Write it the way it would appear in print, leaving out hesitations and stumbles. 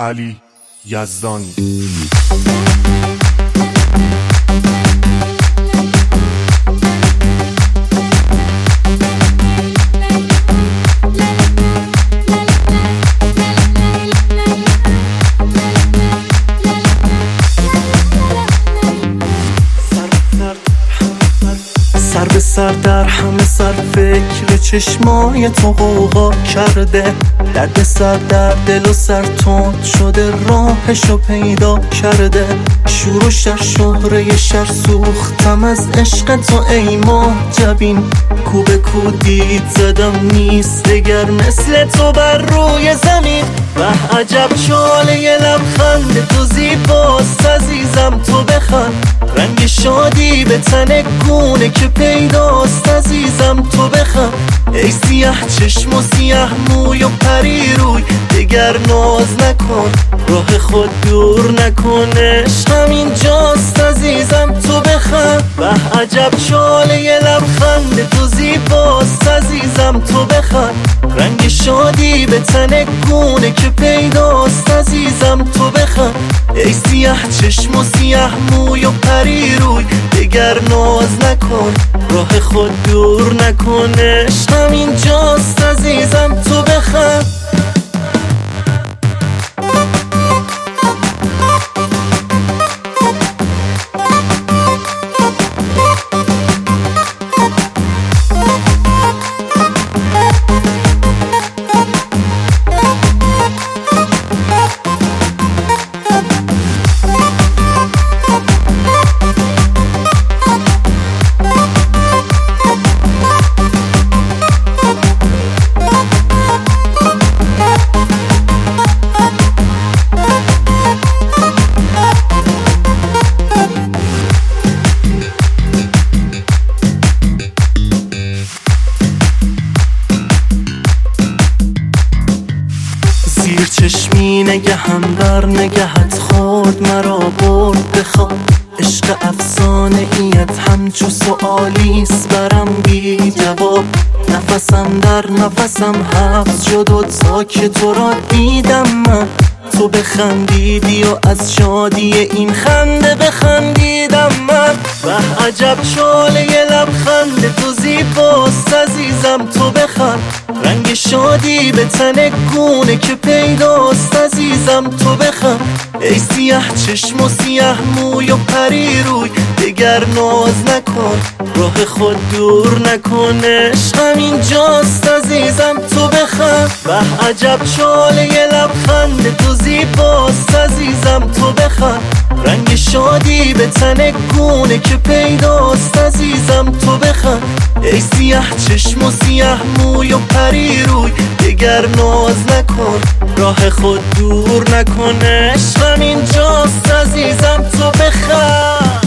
علی یزدانی. سر به سر در همه سر فکر چشمای تو غوغا کرده، درد سر در دل و سر تند شده، راهشو پیدا کرده. شور و شر شهره شر سوختم از عشق تو ای ماه جبین، کو به کو دید زدم نیست دگر مثل تو بر روی زمین. به عجب چاله لبخند تو زیباست عزیزم، تو بخند رنگ شادی به تن گونه که پیداست عزیزم، تو بخند. ای سیاه چشم و سیاه موی و پری روی، دگر ناز نکن راه خود دور نکن، عشق همینجاست عزیزم، تو بخند. به عجب چاله لبخند تو زیباست عزیزم، تو بخند رنگ شادی به تن گونه که پیداست عزیزم، تو بخند. ای سیاه چشم و سیاه موی و پری روی، دگر ناز نکن راه خود دور نکن، عشق همینجاست عزیزم، تو بخند. زیر چشمی نگهم در نگهت خورد مرا برد بخواب، عشق افسانه ایت همچو سؤالیست برم بی جواب. نفسم در نفسم حبس شد و تا که تو را دیدم من، تو بخندیدی و از شادی این خنده بخندیدم من. به عجب چاله لبخند تو زیباست عزیزم، تو بخند رنگ شادی به تن گونه که پیداست عزیزم، تو بخند. ای سیاه چشم و سیاه موی و پری روی، دگر ناز نکن راه خود دور نکن، عشق همینجاست عزیزم، تو بخند. به عجب چاله لبخند تو زیباست عزیزم، تو بخند رنگ شادی به تن گونه که پیداست عزیزم، تو بخند. ای سیاه چشم و سیاه موی و پری روی، دگر ناز نکن راه خود دور نکن، عشق همینجاست عزیزم، تو بخند.